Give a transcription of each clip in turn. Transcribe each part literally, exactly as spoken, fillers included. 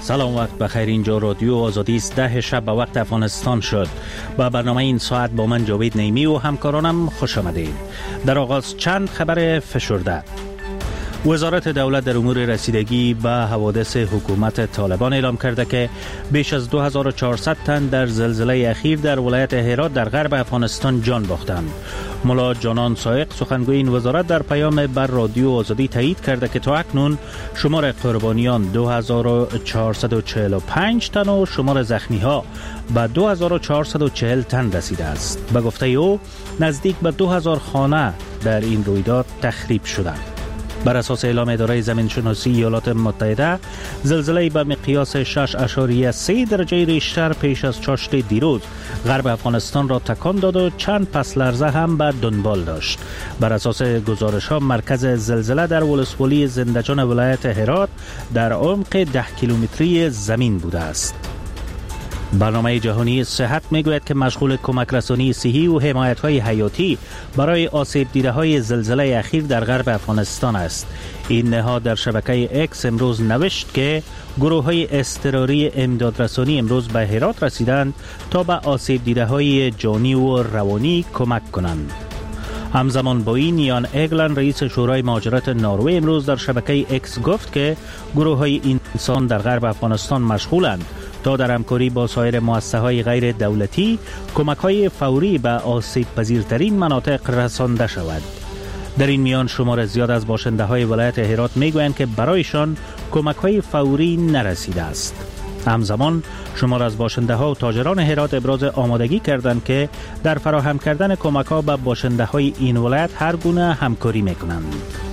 سلام، وقت بخیر. اینجا رادیو آزادی است. ده شب به وقت افغانستان شد. با برنامه این ساعت با من جاوید نیمی و همکارانم خوش آمدید. در آغاز چند خبر فشرده. وزارت دولت در امور رسیدگی به حوادث حکومت طالبان اعلام کرده که بیش از دو هزار و چهارصد تن در زلزله اخیر در ولایت هرات در غرب افغانستان جان باختند. ملا جانان سائق سخنگوی این وزارت در پیام بر رادیو آزادی تایید کرده که تا اکنون شمار قربانیان دو هزار و چهارصد و چهل و پنج تن و شمار زخمی ها به دو هزار و چهارصد و چهل تن رسیده است. به گفته او نزدیک به دو هزار خانه در این رویداد تخریب شدند. بر اساس اعلام اداره زمینشناسی ایالات متحده، زلزله به مقیاس شش اشاریه سه درجه ریشتر پیش از چاشت دیروز غرب افغانستان را تکان داد و چند پس لرزه هم به دنبال داشت. بر اساس گزارش ها مرکز زلزله در ولسوالی زندجان ولایت هرات در عمق ده کیلومتری زمین بوده است. برنامه جهانی صحت میگوید که مشغول کمک رسانی صحی و حمایت های حیاتی برای آسیب دیده های زلزله اخیر در غرب افغانستان است. این نهاد در شبکه اکس امروز نوشت که گروه های اضطراری امدادرسانی امروز به هرات رسیدند تا به آسیب دیده های جانی و روانی کمک کنند. همزمان با این یان ایگلن رئیس شورای مهاجرت نروژ امروز در شبکه اکس گفت که گروه های انسان در غرب افغانستان مشغولند تا در همکاری با سایر مؤسسه‌های غیر دولتی کمک‌های فوری به آسیب پذیرترین مناطق رسانده شود. در این میان شمار زیاد از باشنده‌های ولایت هرات می‌گویند که برایشان کمک‌های فوری نرسیده است. همزمان شمار از باشنده‌ها و تاجران هرات ابراز آمادگی کردند که در فراهم کردن کمک‌ها به باشنده‌های این ولایت هر گونه همکاری می‌کنند.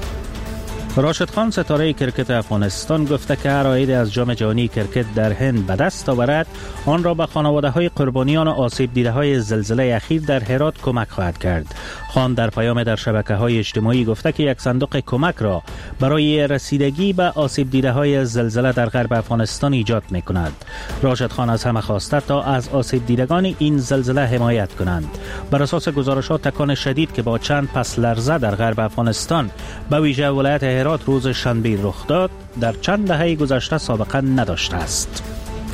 راشد خان ستاره کرکت افغانستان گفته که هر عاید از جام جهانی کرکت در هند به دست آورد آن را به خانواده‌های قربانیان آسیب دیده‌های زلزله اخیر در هرات کمک خواهد کرد. خان در پیام در شبکه‌های اجتماعی گفته که یک صندوق کمک را برای رسیدگی به آسیب دیده‌های زلزله در غرب افغانستان ایجاد می‌کند. راشد خان از همه خواسته تا از آسیب دیدگان این زلزله حمایت کنند. بر اساس گزارشات تکان شدید که با چند پس لرزه در غرب افغانستان به ویژه ولایت هرات روز شنبه رخ داد در چند دهه گذشته سابقه نداشته است.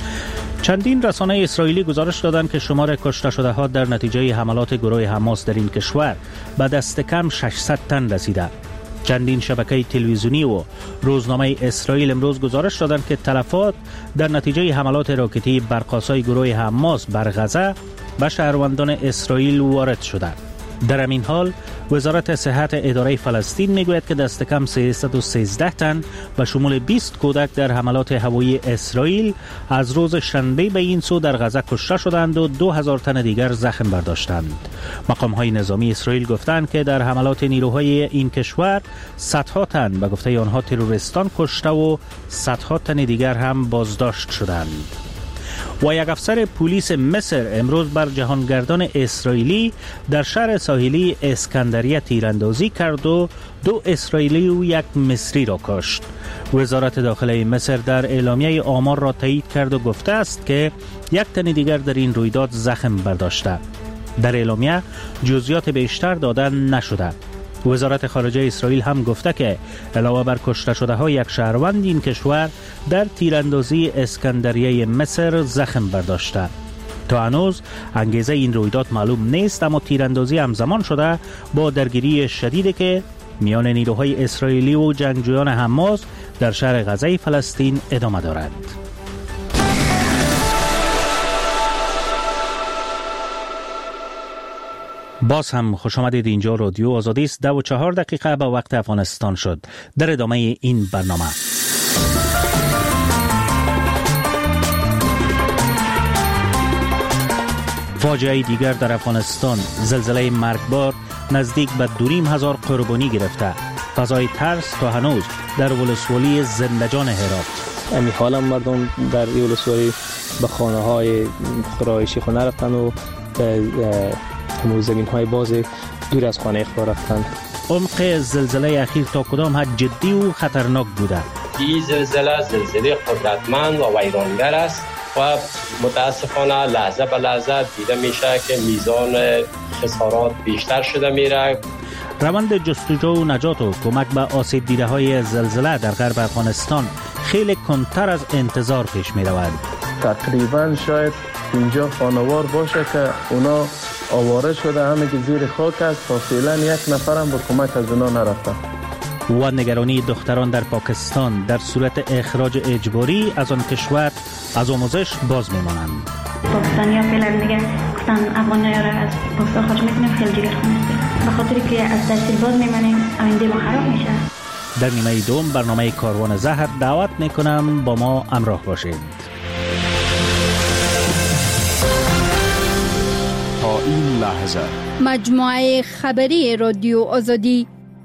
چندین رسانه اسرائیلی گزارش دادند که شمار کشته شده ها در نتیجه حملات گروه حماس در این کشور به دست کم ششصد تن رسیده. چندین شبکه تلویزیونی و روزنامه اسرائیل امروز گزارش دادند که تلفات در نتیجه حملات راکتی برق‌آسای گروه حماس بر غزه به شهروندان اسرائیل وارد شده. در همین حال وزارت صحت اداره فلسطین میگوید که دست کم سیصد و سیزده تن به شمول بیست کودک در حملات هوایی اسرائیل از روز شنبه به این سو در غزه کشته شدند و دو هزار تن دیگر زخم برداشتند. مقام‌های نظامی اسرائیل گفتند که در حملات نیروهای این کشور صدها تن به گفته آنها تروریستان کشته و صدها تن دیگر هم بازداشت شدند. و یک افسر پلیس مصر امروز بر جهانگردان اسرائیلی در شهر ساحلی اسکندریه تیراندازی کرد و دو اسرائیلی و یک مصری را کشت. وزارت داخله مصر در اعلامیه آمار را تایید کرد و گفته است که یک تن دیگر در این رویداد زخم برداشته. در اعلامیه جزئیات بیشتر داده نشده. وزارت خارجه اسرائیل هم گفته که علاوه بر کشته شده ها یک شهروند این کشور در تیراندازی اسکندریه مصر زخم برداشته. تا هنوز انگیزه این رویداد معلوم نیست، اما تیراندازی همزمان شده با درگیری شدیدی که میان نیروهای اسرائیلی و جنگجویان حماس در شهر غزه فلسطین ادامه دارد. باز هم خوش آمدید. اینجا رادیو آزادی است. ده و چهار دقیقه به وقت افغانستان شد. در ادامه این برنامه فاجعه دیگر در افغانستان، زلزله مرگبار نزدیک به دو و نیم هزار قربانی گرفته. فضای ترس تا هنوز در ولسوالی زندجان هرات. امی حالا مردم در ولسوالی به خانه های خرایشی خونه رفتن و همون زمین های باز دور از خانه خود رفتن. عمق زلزله اخیر تا کدام حد جدی و خطرناک بوده؟ این زلزله زلزله قدرتمند و ویرانگر است و متاسفانه لحظه به لحظه دیده میشه که میزان خسارات بیشتر شده میره. روند جستجو و نجات و کمک به آسیب دیده های زلزله در غرب افغانستان خیلی کندتر از انتظار پیش می رود. تقریبا شاید اینجا خانوار باشه که اونا آواره شده، همه که زیر خاک است تا فعلا یک نفرم به کمک از اونا نرفته. و نگرانی دختران در پاکستان در صورت اخراج اجباری از آن کشور از آموزش باز میمانند. پاکستانی‌ها فعلا دیگه گفتن افغانی‌ها را از پاکستان خارج می‌کنیم، خیلی جگر خونده به خاطر که از تحصیل باز میمانیم آینده ما خراب میشه. در نیمه دوم برنامه کاروان زهر دعوت میکنم با ما همراه باشید. تا این لحظه مجموعه خبری رادیو آزادی.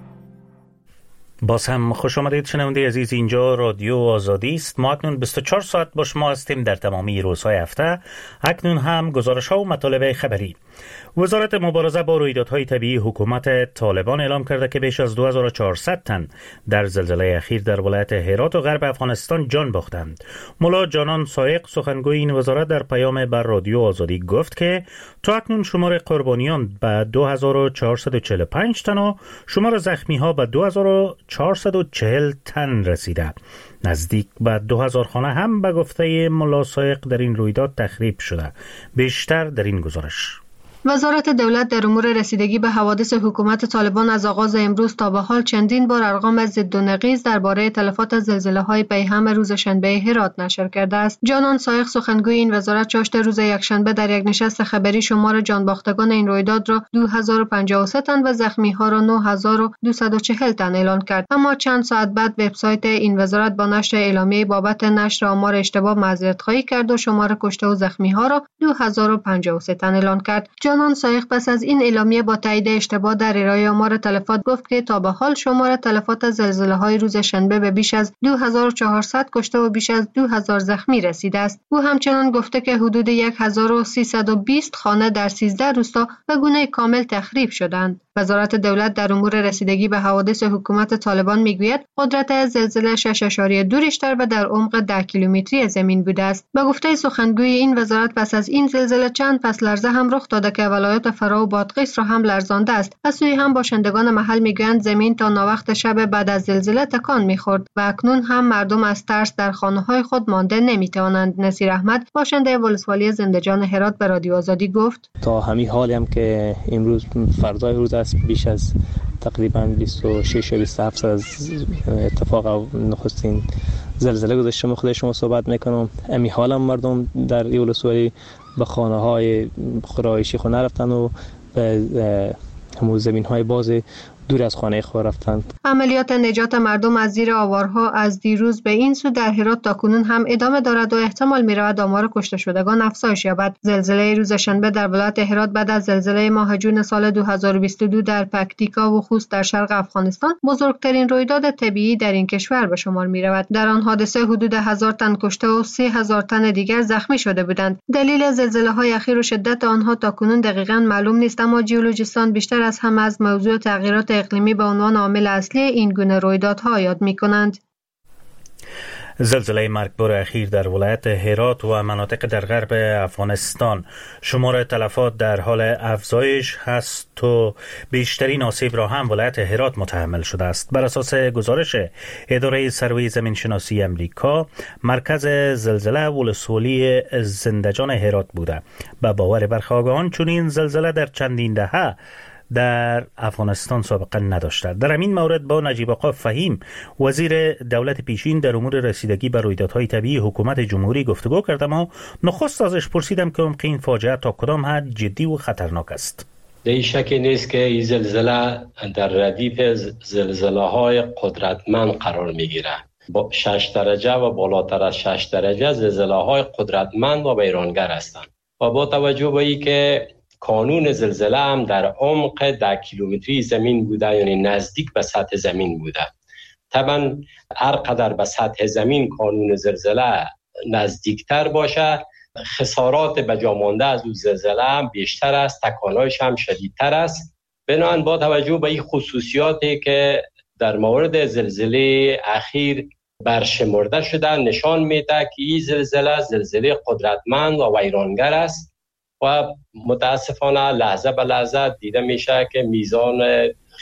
باز هم خوش آمدید شنونده عزیز، اینجا رادیو آزادی است. ما اکنون بیست و چهار ساعت با شما هستیم در تمامی روزهای هفته. اکنون هم گزارش ها و مطالب خبری. وزارت مبارزه با رویدادهای طبیعی حکومت طالبان اعلام کرده که بیش از دو هزار و چهارصد تن در زلزله اخیر در ولایت هرات و غرب افغانستان جان باختند. ملا جانان سایق سخنگوی این وزارت در پیام بر رادیو آزادی گفت که تا اکنون شمار قربانیان به دو هزار و چهارصد و چهل و پنج تن و شمار زخمی ها به دو هزار و چهارصد و چهل تن رسیده. نزدیک به دو هزار خانه هم به گفته ملا سایق در این رویداد تخریب شده. بیشتر در این گزارش. وزارت دولت در امور رسیدگی به حوادث حکومت طالبان از آغاز امروز تا به حال چندین بار ارقام ضد و نقیض درباره تلفات از زلزله‌های پیهم روز شنبه هرات نشر کرده است. جانان سایق سخنگوی این وزارت چاشت روز یکشنبه در یک نشست خبری شمار جانباختگان این رویداد را دو هزار و پنجاه و سه تن و زخمی‌ها را نه هزار و دویست و چهل تن اعلان کرد. اما چند ساعت بعد وبسایت این وزارت با نشر اعلامیه بابت نشر آمار اشتباه معذرت‌خواهی کرد و شمار کشته و زخمی‌ها را دو هزار و پنجاه و سه تن اعلان کرد. جانان سایق پس از این اعلامیه با تایید اشتباه در ارائه آمار تلفات گفت که تا به حال شمار تلفات از زلزله‌های روز شنبه به بیش از دو هزار و چهارصد کشته و بیش از دو هزار زخمی رسیده است. او همچنان گفته که حدود هزار و سیصد و بیست خانه در سیزده روستا به گونه کامل تخریب شدند. وزارت دولت در امور رسیدگی به حوادث حکومت طالبان میگوید قدرت زلزله شش اشاریه دو ریشتر و در عمق ده کیلومتری زمین بوده است. به گفته سخنگوی این وزارت پس از این زلزله چند پس لرزه هم رخ داده که ولایات فرا و بادغیس را هم لرزانده است. از سوی هم باشندگان محل میگویند زمین تا ناوقت شب بعد از زلزله تکان میخورد و اکنون هم مردم از ترس در خانه‌های خود مانده نمیتوانند. نصیر احمد باشنده ولسوالی زنده‌جان هرات به رادیو آزادی گفت تا همین حالی هم که امروز فردای روز است بیش از تقریبا بیست و شش و بیست و هفت از اتفاق نخستین زلزله گذشته. من خود شما صحبت میکنم امی حالا مردم در ولسوالی به خانه های خرایشی خود نرفتن و به همون زمین های باز دور از خانه خود رفتند. عملیات نجات مردم از زیر آوارها از دیروز به این سو در هرات تا کنون هم ادامه دارد و احتمال می‌رود آمار کشته شدگان افزایش یابد. زلزله روز شنبه در ولایت هرات بعد از زلزله ماه جون سال دو هزار و بیست و دو در پکتیکا و خوست در شرق افغانستان بزرگترین رویداد طبیعی در این کشور به شمار می‌رود. در آن حادثه حدود هزار تن کشته و سه هزار تن دیگر زخمی شده بودند. دلیل زلزله‌های اخیر و شدت آنها تا کنون دقیقاً معلوم نیست، اما ژئولوژیستان بیشتر از همه از موضوع تغییرات اقلیمی به عنوان عامل اصلی این گونه رویدادها یاد می‌کنند. زلزله مرگبار اخیر در ولایت هرات و مناطق در غرب افغانستان شمار تلفات در حال افزایش هست و بیشترین آسیب را هم ولایت هرات متحمل شده است. بر اساس گزارش اداره سروی زمین شناسی امریکا، مرکز زلزله ولسوالی زنده‌جان هرات بوده. به باور برخی آگاهان چنین زلزله در چندین دهه در افغانستان سابقه نداشته. در همین مورد با نجیب آقا فهیم وزیر دولت پیشین در امور رسیدگی به رویدادهای طبیعی حکومت جمهوری گفتگو کردم و نخست ازش پرسیدم که عمق این فاجعه تا کدام حد جدی و خطرناک است. در شکی نیست که این زلزله در ردیف زلزله‌های قدرتمند قرار میگیره. با شش درجه و بالاتر از شش درجه زلزله‌های قدرتمند و ویرانگر هستند. و با توجه به اینکه کانون زلزله هم در عمق ده کیلومتری زمین بوده، یعنی نزدیک به سطح زمین بوده. طبعا هر قدر به سطح زمین کانون زلزله نزدیکتر باشه، خسارات به جا مانده از اون زلزله هم بیشتر است، تکانهایش هم شدیدتر است. بنابراین با توجه به این خصوصیاتی که در مورد زلزله اخیر برشمرده شده، نشان میده که این زلزله زلزله قدرتمند و ویرانگر است و متاسفانه لحظه به لحظه دیده میشه که میزان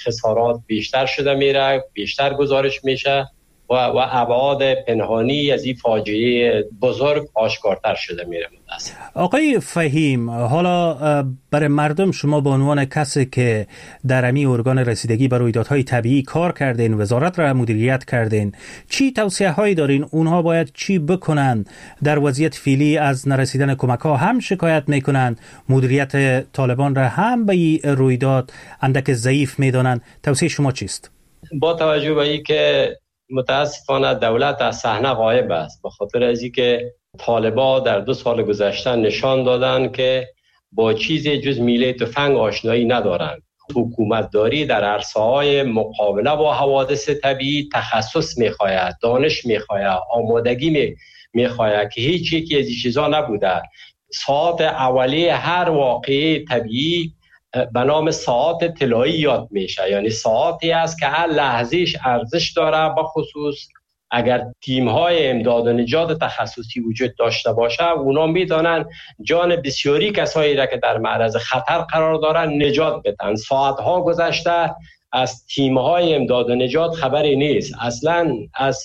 خسارات بیشتر شده میره، بیشتر گزارش میشه و و ابعاد پنهانی از این فاجعه بزرگ آشکارتر شده میره. آقای فهیم، حالا برای مردم شما به عنوان کسی که در امی ارگان رسیدگی بر رویدادهای طبیعی کار کردین، وزارت را مدیریت کردین، چی توصیه هایی دارین؟ اونها باید چی بکنن در وضعیت فعلی از نرسیدن کمک ها؟ هم شکایت میکنن مدیریت طالبان را هم به این رویداد اندک ضعیف میدانن. توصیه شما چیست؟ با توجه به این که متاسفانه دولت از صحنه غایب است، به خاطر از اینکه طالبا در دو سال گذشته نشان دادن که با چیزی جز میله تفنگ آشنایی ندارند. حکومتداری در عرصه‌های مقابله با حوادث طبیعی تخصص می‌خواهد، دانش می‌خواهد، آمادگی می‌خواهد که هیچ یکی از این چیزا نبوده. ساعت اولیه هر واقعه طبیعی به نام ساعت طلایی یاد میشه، یعنی ساعتی است که هر لحظهش ارزش داره، به خصوص اگر تیم‌های امداد و نجات تخصصی وجود داشته باشه اونا میدانن جان بسیاری کسایی را که در معرض خطر قرار دارن نجات بدن. ساعت‌ها گذشته از تیم‌های امداد و نجات خبری نیست. اصلاً از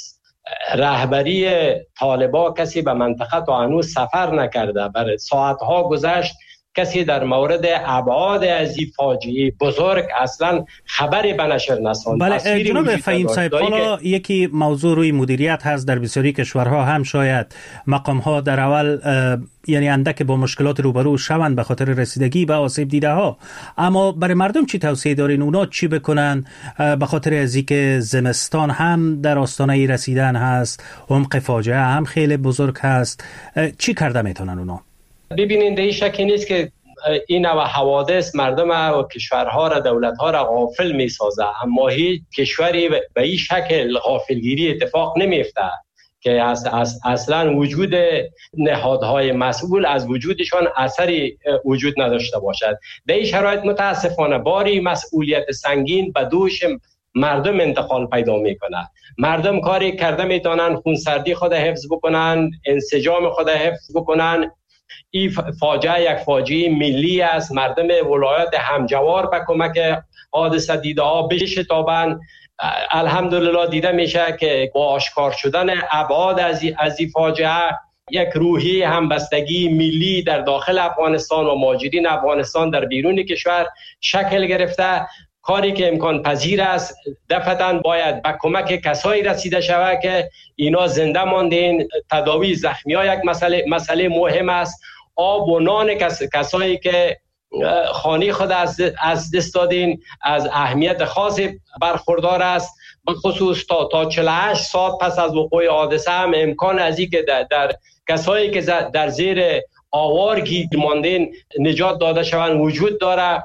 رهبری طالبا کسی به منطقه تا هنوز سفر نکرده. برای ساعت‌ها گذشت کسی در مورد ابعاد از این فاجعه بزرگ اصلا خبری به نشر نساند. بله جناب فهیم صاحب، حالا یکی موضوع روی مدیریت هست. در بسیاری کشورها هم شاید مقام ها در اول یعنی اندک با مشکلات روبرو شوند به خاطر رسیدگی به آسیب دیده ها، اما برای مردم چی توصیه دارین؟ اونا چی بکنن به خاطر از اینکه زمستان هم در آستانه رسیدن هست، عمق فاجعه هم خیلی بزرگ هست، چی کرده میتونن اونا؟ ببینین در این شکی نیست که این نوع حوادث مردم و کشورها را دولتها را غافل می سازه، اما هیچ کشوری به این شکل غافلگیری اتفاق نمیفته که از اصلا وجود نهادهای مسئول از وجودشان اثری وجود نداشته باشد. در این شرایط متاسفانه باری مسئولیت سنگین به دوش مردم انتقال پیدا میکنه. مردم کاری کرده میتونن خونسردی خود حفظ بکنن، انسجام خود حفظ بکنن. این فاجعه یک فاجعه ملی است. مردم ولایات همجوار به کمک حادثه دیده ها بشتابند. الحمدلله دیده میشه که با آشکار شدن ابعاد از این فاجعه یک روحی همبستگی ملی در داخل افغانستان و مهاجرین افغانستان در بیرون کشور شکل گرفته. کاری که امکان پذیر است دفعتاً باید به کمک کسایی رسیده شود که اینا زنده ماندین. تداوی زخمی ها یک مسئله مسئله مهم است. آب و نان کس، کسایی که خانه خود از از دست دادین از اهمیت خاصی برخوردار است. به خصوص تا تا چهل و هشت ساعت پس از وقوع حادثه هم امکان از این که در, در کسایی که در زیر آوار گیر ماندین نجات داده شوند وجود داره.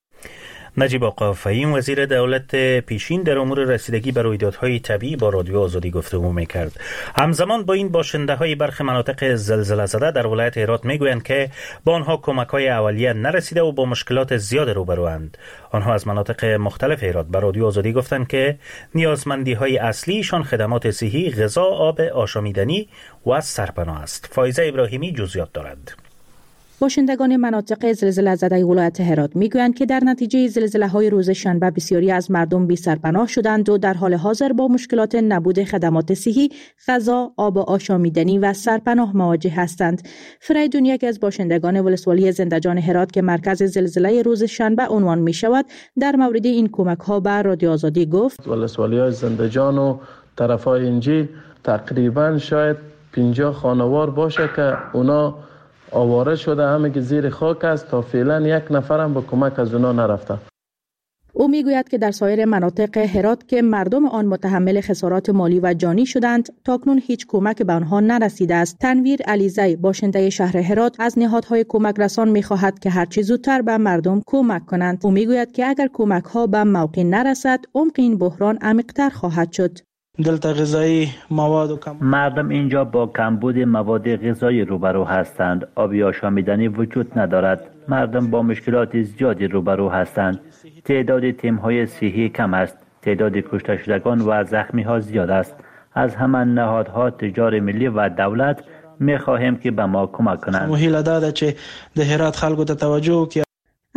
نجیب آقا فهیم وزیر دولت پیشین در امور رسیدگی به رویدادهای طبیعی با رادیو آزادی گفتگو می‌کرد. همزمان با این باشنده‌های برخی مناطق زلزله زده در ولایت هرات میگویند که با آنها کمک‌های اولیه نرسیده و با مشکلات زیاد روبروند. آنها از مناطق مختلف هرات به رادیو آزادی گفتند که نیازمندی‌های اصلیشان خدمات صحی، غذا، آب، آشامیدنی و سرپناه است. فایزه ابراهیمی جزئیات دارد. باشندگان مناطق زلزله زده ولایت هرات میگویند که در نتیجه زلزله‌های روز شنبه بسیاری از مردم بی سرپناه شدند و در حال حاضر با مشکلات نبود خدمات صحی، غذا، آب آشامیدنی و سرپناه مواجه هستند. فریدون یک از باشندگان ولسوالی زندجان هرات که مرکز زلزله روز شنبه عنوان می شود در مورد این کمک ها به رادیو آزادی گفت: ولسوالی زندجان و طرفای انجیل تقریبا شاید پنجاه خانوار باشه که اونا آواره شده، همه که زیر خاک است. تا فعلا یک نفرم به کمک از اونا نرفته. او میگوید که در سایر مناطق هرات که مردم آن متحمل خسارات مالی و جانی شدند تاکنون هیچ کمک به آنها نرسیده است. تنویر علیزی باشنده شهر هرات از نهادهای کمک رسان میخواهد که هرچی زودتر به مردم کمک کنند. او میگوید که اگر کمک ها به موقع نرسد عمق این بحران عمیق‌تر خواهد شد. دلتا غذایی مواد و کم... مردم اینجا با کمبود مواد غذایی روبرو هستند. آبی آشامیدنی وجود ندارد. مردم با مشکلات زیادی روبرو هستند. تعداد تیم‌های صحی کم است. تعداد کشته شدگان و زخمی ها زیاد است. از همان نهادها تجار ملی و دولت می خواهیم که به ما کمک کنند. مهیل داده چه ده هرات خلکو ته توجه وکړي.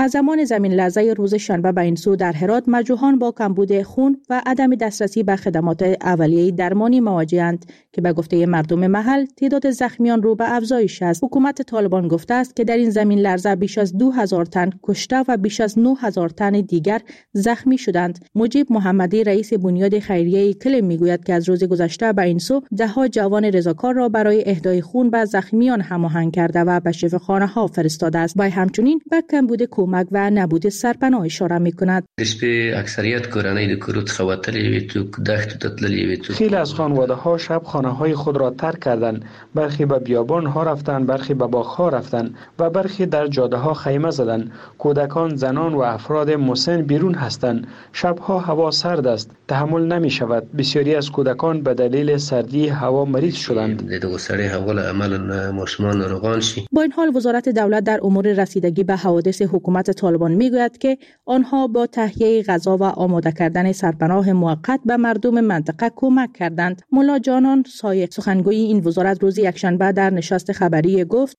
از زمان زمین لرزه روز شنبه به این سو در هرات مجروحان با کمبود خون و عدم دسترسی به خدمات اولیه درمانی مواجه‌اند که به گفته مردم محل تعداد زخمیان رو به افزایش است. حکومت طالبان گفته است که در این زمین لرزه بیش از دو هزار تن کشته و بیش از نه هزار تن دیگر زخمی شدند. مجیب محمدی رئیس بنیاد خیریه کلم میگوید که از روز گذشته به این سو ده ها جوان رضاکار را برای اهدای خون به زخمیان هماهنگ کرده و به شفاخانه‌ها فرستاده است. با همچنین به کمبود کمک و نبود سرپناه اشاره می‌کند. اکثریت کورنۍ د کورو څخه وتلې وي، تو دښتو ته تللې وي. خیلی از خانواده‌ها شب خانه‌های خود را ترک کردند. برخی به بیابان‌ها رفتند، برخی به باغ‌ها رفتند و برخی در جاده‌ها خیمه زدند. کودکان، زنان و افراد مسن بیرون هستند. شب‌ها هوا سرد است، تحمل نمی‌شود. بسیاری از کودکان به دلیل سردی هوا مریض شدند. د سړی هوا له امله ماشومان ناروغان شي. با این حال وزارت دولت در امور رسیدگی به حوادث حکومت طالبان میگوید که آنها با تهیه غذا و آماده کردن سرپناه موقت به مردم منطقه کمک کردند. ملا جانان سایق سخنگوی این وزارت روز یکشنبه در نشست خبری گفت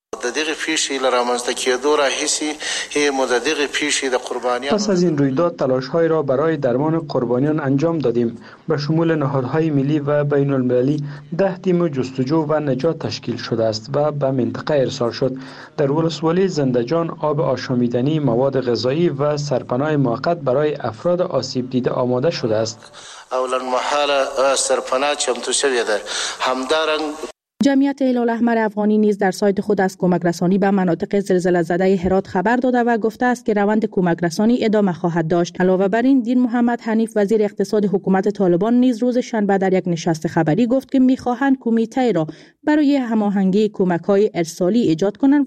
پس از این رویداد تلاش‌های را برای درمان قربانیان انجام دادیم. به شمول نهادهای ملی و بین المللی ده تیم جستجو و نجات تشکیل شده است و به منطقه ارسال شد. در ولسوالی زندجان آب آشامیدنی، مواد غذایی و سرپناه موقت برای افراد آسیب دیده آماده شده است. اولن محل سرپناه چمتو شده ده. همدارنگ جمعیت هلال احمر افغانی نیز در سایت خود از کمک رسانی به مناطق زلزله زده هرات خبر داده و گفته است که روند کمک رسانی ادامه خواهد داشت. علاوه بر این دین محمد حنیف وزیر اقتصاد حکومت طالبان نیز روز شنبه در یک نشست خبری گفت که می‌خواهند کمیته را برای هماهنگی کمک‌های ارسالی ایجاد کنند.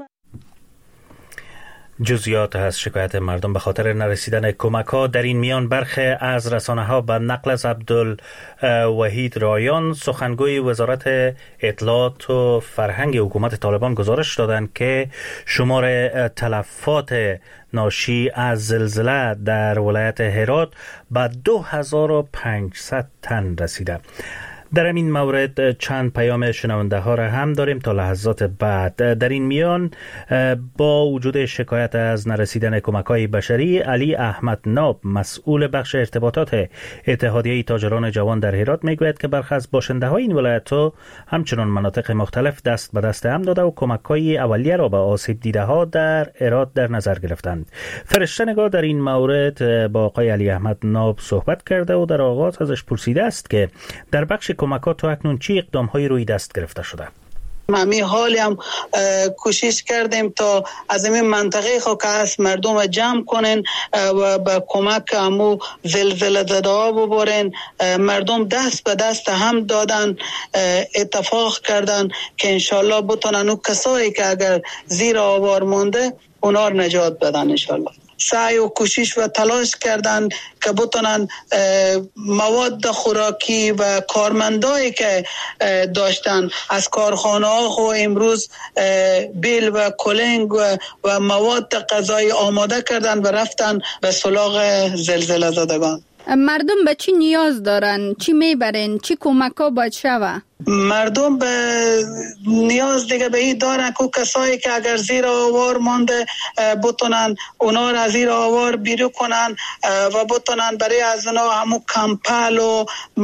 جزئیات از شکایت مردم به خاطر نرسیدن کمک ها. در این میان برخی از رسانه ها به نقل از عبدالوحید رایان سخنگوی وزارت اطلاعات و فرهنگ حکومت طالبان گزارش دادند که شمار تلفات ناشی از زلزله در ولایت هرات به دو هزار و پانصد تن رسیده. در این مورد چند پیام شنونده ها را هم داریم تا لحظات بعد. در این میان با وجود شکایت از نرسیدن کمک‌های بشری، علی احمد ناب مسئول بخش ارتباطات اتحادیه تاجران جوان در هرات میگوید که برخی از باشنده های این ولایت ها همچنان مناطق مختلف دست به دست هم داده و کمک‌های اولیه را به آسیب دیده ها در هرات در نظر گرفتند. فرشته نگار در این مورد با آقای علی احمد ناب صحبت کرده و در آغاز ازش پرسیده است که در بخش کمکات تا اکنون چی اقدام‌های روی دست گرفته شده؟ همین حالی هم کوشش کردیم تا از این منطقه خو که از مردم جمع کنن و به کمک همو زلزله زده ها ببرن. مردم دست به دست هم دادن، اتفاق کردن که انشالله بتونن اون کسایی که اگر زیر آوار مونده اونا رو نجات بدن. انشالله سعی و کوشش و تلاش کردن که بتونن مواد خوراکی و کارمندایی که داشتن از کارخانه ها خو امروز بیل و کلنگ و, و مواد غذایی آماده کردن و رفتن به سراغ زلزله زدگان. مردم به چی نیاز دارن؟ چی میبرن؟ چی کمک ها باید شوه؟ مردم به نیاز دیگه به این دارن که کسایی که اگر زیر آوار مانده بتونن اونا را زیر آوار بیرون کنن و بتونن برای از اونا همون کمپل و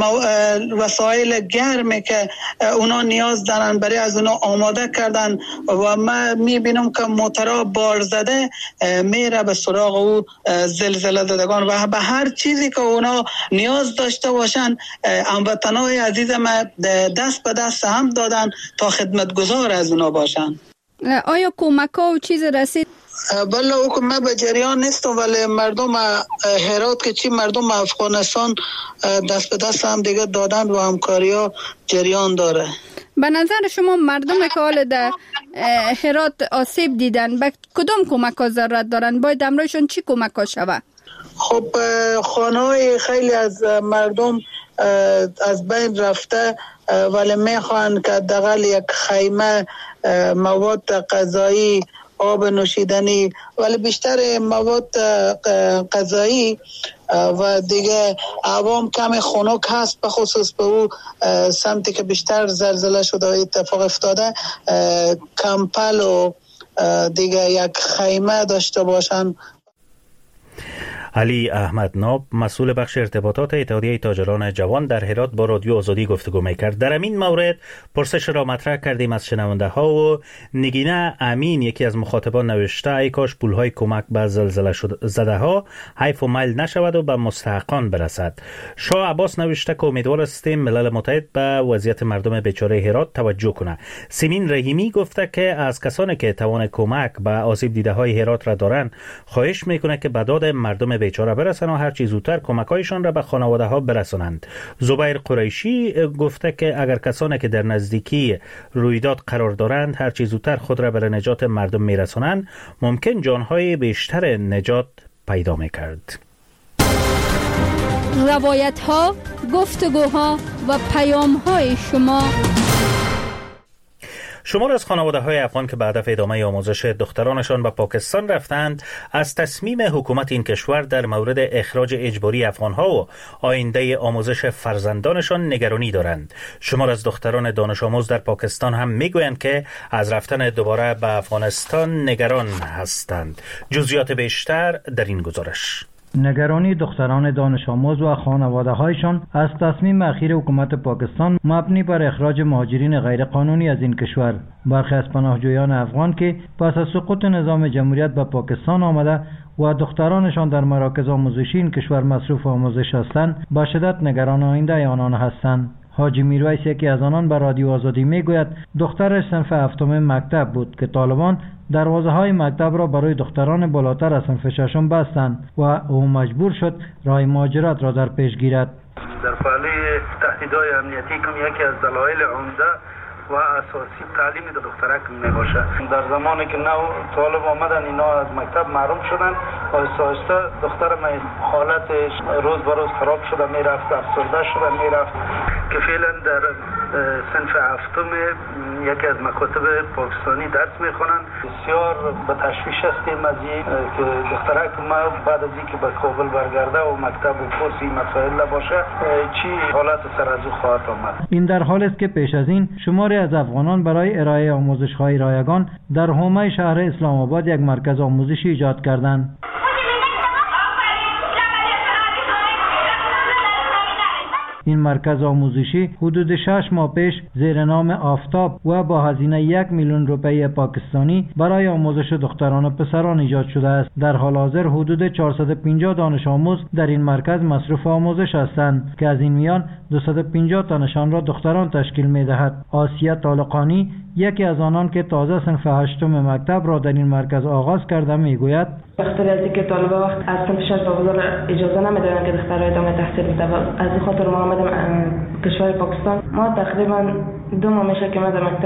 وسایل گرمی که اونا نیاز دارن برای از اونا آماده کردن و من میبینم که موترها بار زده میره به سراغ او زلزله زدگان و به هر چیزی که اونا نیاز داشته باشن هموطنای عزیزم دست به دست هم دادن تا خدمتگزار از اونا باشن. آیا کمک ها و چیز رسید؟ بله او که من به جریان نیستم ولی مردم هرات که چی مردم افغانستان دست به دست هم دیگه دادن و همکاری ها جریان داره. به نظر شما مردم که حال در هرات آسیب دیدن به کدام کمک ها ضرورت دارن؟ باید امروزشون چی کمک ها شوه؟ خب خانه های خیلی از مردم از بین رفته ولی میخوان که دقیقا یک خیمه، مواد غذایی، آب نوشیدنی ولی بیشتر مواد غذایی و دیگه عوام کمی خنک هست به خصوص به او سمتی که بیشتر زلزله شده و اتفاق افتاده کمپل و دیگه یک خیمه داشته باشن. علی احمد ناب مسئول بخش ارتباطات اتحادیه تاجران جوان در هرات با رادیو آزادی گفتگو میکرد. در همین مورد پرسش را مطرح کردیم از شنونده ها و نگینه امین یکی از مخاطبان نوشته ای کاش پولهای کمک به زلزله زده ها حیف و میل نشود و به مستحقان برسد. شاه عباس نوشته که امیدوار استیم ملل متحد به وضعیت مردم بیچاره هرات توجه کنه. سیمین رحیمی گفته که از کسانی که توان کمک به آسیب دیده های هرات را دارند خواهش میکنه که به داد مردم بیچاره برسن و هر چیز زودتر کمک‌هایشان را به خانواده ها برسانند. زبیر قریشی گفته که اگر کسانی که در نزدیکی رویداد قرار دارند هر چیز زودتر خود را برای نجات مردم میرسانند ممکن جانهای بیشتر نجات پیدا میکرد. روایت ها، گفتگوها و پیام های شما شمار از خانواده های افغان که به هدف ادامه آموزش دخترانشان به پاکستان رفتند از تصمیم حکومت این کشور در مورد اخراج اجباری افغان ها و آینده آموزش فرزندانشان نگرانی دارند. شمار از دختران دانش آموز در پاکستان هم میگویند که از رفتن دوباره به افغانستان نگران هستند. جزئیات بیشتر در این گزارش. نگرانی دختران دانش آموز و خانواده هایشان از تصمیم اخیر حکومت پاکستان مبنی بر اخراج مهاجرین غیرقانونی از این کشور. برخی از پناهجویان افغان که پس از سقوط نظام جمهوریت به پاکستان آمده و دخترانشان در مراکز آموزشی این کشور مصروف آموزش هستند به شدت نگران آینده آنان هستند. حاجی میرویس یکی از آنان به رادیو آزادی میگوید دخترش صنف هفتم مکتب بود که طالبان دروازه های مکتب را برای دختران بالاتر از صنف ششم بستند و او مجبور شد راه مهاجرت را در پیش گیرد. در فعالی تهدیدهای امنیتی که یکی از دلایل عمده و اساسی تعلیم دخترک می باشه. در زمانی که نو طالب آمدن اینا از مکتب محروم شدن آهسته آهسته دختر من حالتش روز به روز خراب شده میرفت، افسرده شده میرفت که فعلا در صنف هفتم یکی از مکاتب پاکستانی درس میخونن. بسیار به تشویش هستیم از این که دخترک ما بعد از اینکه به کابل برگرده و مکتب و کورس این مسائل باشه چی حالت سر از او خواهد آمد. این در حالی است که پیش از این شماری از افغانان برای ارائه آموزش‌های رایگان در حومه شهر اسلام آباد یک مرکز آموزشی ایجاد کردند. این مرکز آموزشی حدود شش ماه پیش زیر نام آفتاب و با هزینه یک میلیون روپیه پاکستانی برای آموزش دختران و پسران ایجاد شده است. در حال حاضر حدود چهارصد و پنجاه دانش آموز در این مرکز مصروف آموزش هستند که از این میان دویست و پنجاه تنشان را دختران تشکیل می‌دهد. آسیه طالقانی یکی از آنان که تازه صنف هشتم مکتب را در این مرکز آغاز کرده میگوید بخاطر از اینکه طالبا وقت از صنف شش به بزرگ اجازه نمیدادن که دخترها ادامه تحصیل بده، از این خاطر ما آمدیم کشور پاکستان. ما تقریبا دو ماه میشه که ما در مکتب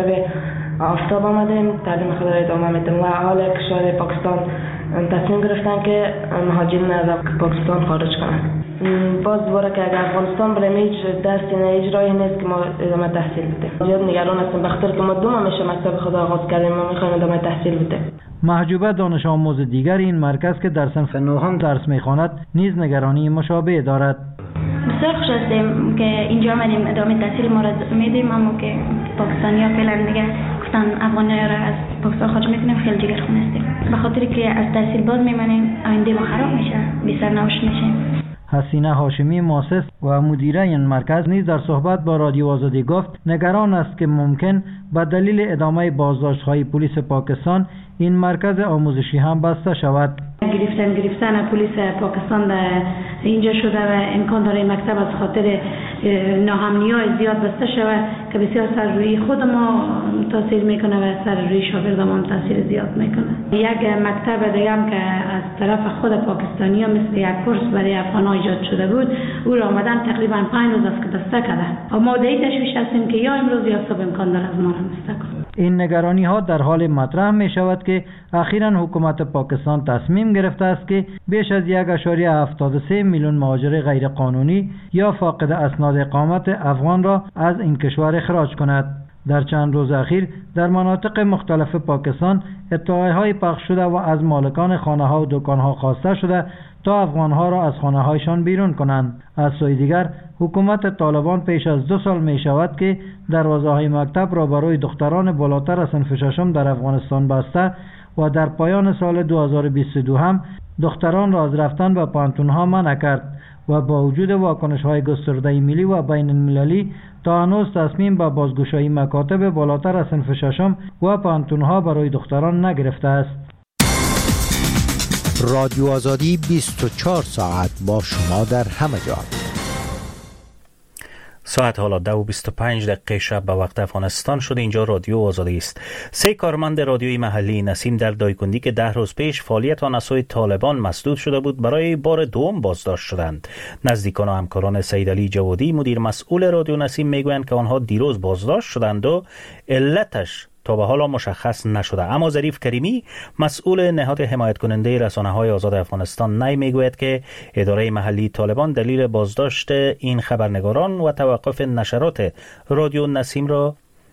آفتاب آمدیم تعلیم خود را ادامه میدیم و حال کشور پاکستان تصمیم گرفتن که مهاجرین از پاکستان خارج کنند. باز دوباره که اگر افغانستان برای هیچ درسی نه اجرایی نیست که ما ادامه تحصیل بدیم. زیاد نگران هستیم بخاطر که ما دو ماه میشه مکتب خود آغاز کردیم، ما میخوایم ادامه تحصیل بدیم. محجوبه دانش آموز دیگر این مرکز که در صنف نهم درس میخواند نیز نگرانی مشابه دارد. بسیار خوش هستیم که اینجا آمدیم ادامه تحصیل ما را میدیم، اما که پاکستانی ها فعلا دیگه گفتن افغانی ها را از پاکستان خارج میکنیم، خیلی جگرخون هستیم به خاطر که از تحصیل باز میمانیم آینده ما خراب میشه، بی سرنوشت میشیم. حسینه هاشمی مؤسس و مدیره این مرکز نیز در صحبت با رادیو آزادی گفت نگران است که ممکن به دلیل ادامه بازداشت‌های پلیس پاکستان این مرکز آموزشی هم بسته شود. گرفتن گرفتن پلیس پاکستان اینجا شده و امکان داره مکتب از خاطر ناامنی‌های زیاد بسته شود که بسیار سر روی خود ما تاثیر میکنه و سر روی شاگردان تاثیر زیاد میکنه. یک مکتب دیگه هم که از طرف خود پاکستانی‌ها مثل یک کورس برای افغان‌ها ایجاد شده بود، او را آمدن تقریبا پنج روز است که بسته کرده. اما دیگه تشویش هستیم که یا امروز یا صبح امکان داره از ما را بسته کنه. این نگرانی ها در حال مطرح می شود که اخیراً حکومت پاکستان تصمیم گرفته است که بیش از یک ممیز هفتاد و سه میلیون مهاجر غیر قانونی یا فاقد اسناد اقامت افغان را از این کشور اخراج کند. در چند روز اخیر در مناطق مختلف پاکستان اطلاعیه های پخش شده و از مالکان خانه ها و دکان ها خواسته شده تا افغان ها را از خانه هایشان بیرون کنند. از سوی دیگر حکومت طالبان پیش از دو سال می شود که دروازه های مکتب را برای دختران بالاتر از صنف ششم در افغانستان بسته و در پایان سال دو هزار و بیست و دو هم دختران را از رفتن به پانتونها منع کرد و با وجود واکنش‌های گسترده ملی و بین المللی تا هنوز تصمیم به بازگشایی مکاتب بالاتر از صنف ششم و پانتونها برای دختران نگرفته است. رادیو آزادی بیست و چهار ساعت با شما در همه جا. ساعت حالا دو و بیست و پنج دقیقه شب به وقت افغانستان شده. اینجا رادیو آزادی است. سه کارمند رادیوی محلی نسیم در دایکندی که ده روز پیش فعالیت آن از سوی طالبان مسدود شده بود برای بار دوم بازداشت شدند. نزدیکان و همکاران سید علی جوادی مدیر مسئول رادیو نسیم میگویند که آنها دیروز بازداشت شدند و علتش تا به حالا مشخص نشده. اما ظریف کریمی مسئول نهاد حمایت کننده رسانه‌های آزاد افغانستان نی میگوید که اداره محلی طالبان دلیل بازداشت این خبرنگاران و توقف نشرات رادیو نسیم را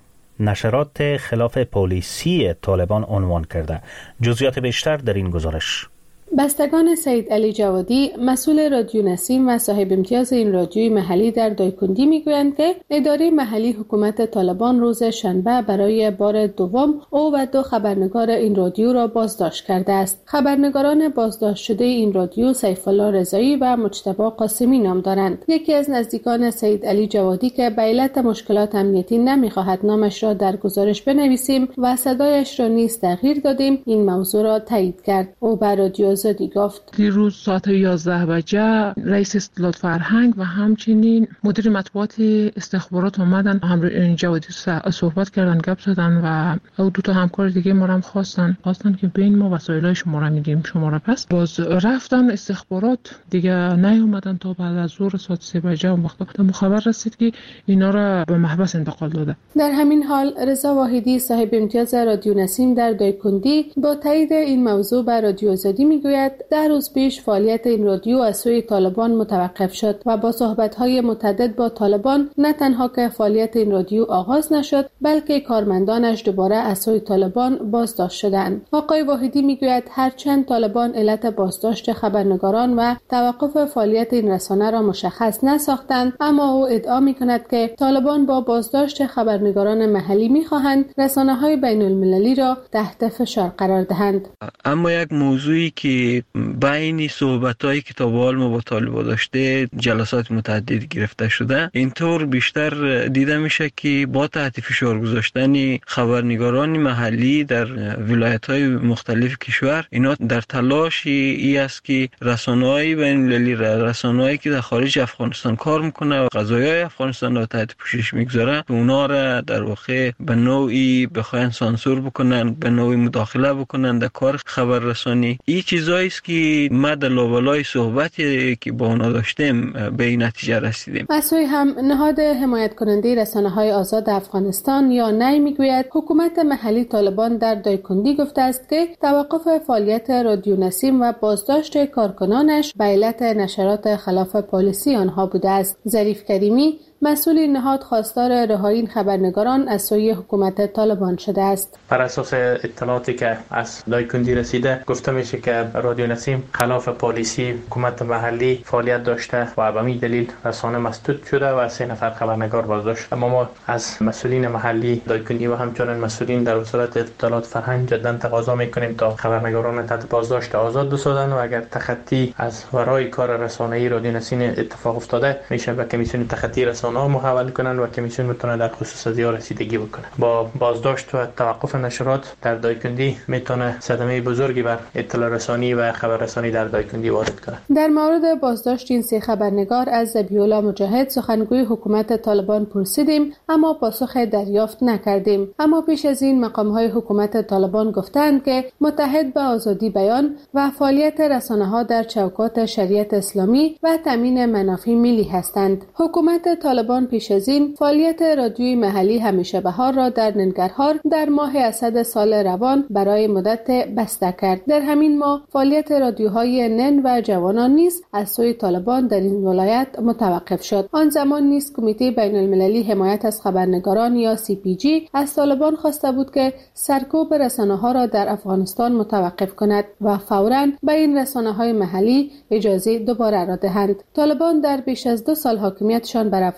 نشرات خلاف پلیسی طالبان عنوان کرده. جزئیات بیشتر در این گزارش. بستگان سید علی جوادی مسئول رادیو نسیم و صاحب امتیاز این رادیوی محلی در دایکندی میگویند که اداره محلی حکومت طالبان روز شنبه برای بار دوم او و دو خبرنگار این رادیو را بازداشت کرده است. خبرنگاران بازداشت شده این رادیو سیف الله رضایی و مجتبی قاسمی نام دارند. یکی از نزدیکان سید علی جوادی که به علت مشکلات امنیتی نمیخواهد نامش را در گزارش بنویسیم و صدایش را نیز تغییر دادیم این موضوع را تایید کرد. او بر رادیو آزادی گفت دیروز ساعت یازده بجه رئیس اطلاعات فرهنگ و همچنین مدیر مطبوعات استخبارات اومدن همراه جوادی صحبت کردن، گپ زدن و او دو تا همکار دیگه ما هم خواستن خواستن که بین ما وسایلای شما را میدیم شما را پس باز رفتن استخبارات دیگه نیومدن تا بعد از ظهر ساعت سه بجه اون وقت ما خبر رسید که اینا را به محبس انتقال داده. در همین حال رضا واحدی صاحب امتیاز رادیو نسیم در دایکندی با تایید این موضوع بر رادیو آزادی میگوید در روز پیش فعالیت این رادیو از سوی طالبان متوقف شد و با صحبت‌های متعدد با طالبان نه تنها که فعالیت این رادیو آغاز نشد بلکه کارمندانش دوباره از سوی طالبان بازداشت شدند. آقای واحدی میگوید هرچند طالبان علت بازداشت خبرنگاران و توقف فعالیت این رسانه را مشخص نساختند، اما او ادعا میکند که طالبان با بازداشت خبرنگاران محلی میخواهند رسانه‌های بین‌المللی را تحت فشار قرار دهند. اما یک موضوعی که بین صحبت‌های که تا به حال ما با طالبان داشته جلسات متعدد گرفته شده، اینطور بیشتر دیده میشه که با تحت فشار گذاشتن خبرنگاران محلی در ولایت‌های مختلف کشور اینا در تلاش ای است که رسانه‌های بین‌المللی، رسانه‌هایی که در خارج افغانستان کار میکنه و قضایای افغانستان را تحت پوشش میگذاره اونا را در واقع به نوعی بخواین سانسور بکنن، به نوعی مداخله بکنن در کار خبررسانی. این چیزایی است که ما در لابلای صحبتی که با اونا داشتیم به این نتیجه رسیدیم. از سوی هم نهاد حمایت کننده رسانه‌های آزاد افغانستان یا نی میگوید حکومت محلی طالبان در دایکندی گفته است که توقف فعالیت رادیو نسیم و بازداشت کارکنانش به علت نشرات خلاف پالیسی آنها بوده است. ظریف کریمی مسئول این نهاد خواستار رهایی این خبرنگاران از سوی حکومت طالبان شده است. بر اساس اطلاعاتی که از دایکندی رسیده گفته میشه که رادیو نسیم خلاف پالیسی حکومت محلی فعالیت داشته و به همین دلیل رسانه مسدود شده و سه نفر خبرنگار بازداشت. اما ما از مسئولین محلی دایکندی و همچنین مسئولین در وزارت اطلاعات فرهنگ جداً تقاضا میکنیم تا خبرنگاران تحت بازداشت آزاد بسازند و اگر تخطی از ورای کار رسانه‌ای رادیو نسیم اتفاق افتاده میشه به کمیسیون تخطی رسانه ها محول کنن و کمیسیون میتونه در خصوص از رسیدگی بکنه. با بازداشت و توقف نشرات در دایکندی میتونه صدمه بزرگی بر اطلاع رسانی و خبررسانی در دایکندی وارد کنه. در مورد بازداشت این سه خبرنگار از ذبیح‌الله مجاهد سخنگوی حکومت طالبان پرسیدیم اما پاسخ دریافت نکردیم. اما پیش از این مقام‌های حکومت طالبان گفتند که متحد به آزادی بیان و فعالیت رسانه‌ها در چوکات شریعت اسلامی و تامین منافع ملی هستند. حکومت طالبان پیش از این فعالیت رادیوی محلی همیشه بهار را در ننگرهار در ماه اسد سال روان برای مدت بسته کرد. در همین ماه فعالیت رادیوهای نن و جوانان نیز از سوی طالبان در این ولایت متوقف شد. آن زمان نیز کمیته بین المللی حمایت از خبرنگاران یا سی پی جی از طالبان خواسته بود که سرکوب رسانه‌ها را در افغانستان متوقف کند و فوراً به این رسانه‌های محلی اجازه دوباره را دهند. طالبان در بیش از دو سال حاکمیتشان بر افغانستان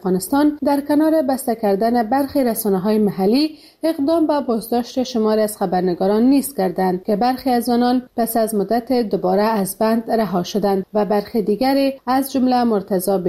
افغانستان در کنار بسته کردن برخی رسانه‌های محلی اقدام به بازداشت شماری از خبرنگاران نیز کردند که برخی از آنان پس از مدت دوباره از بند رها شدند و برخی دیگری از جمله مرتضی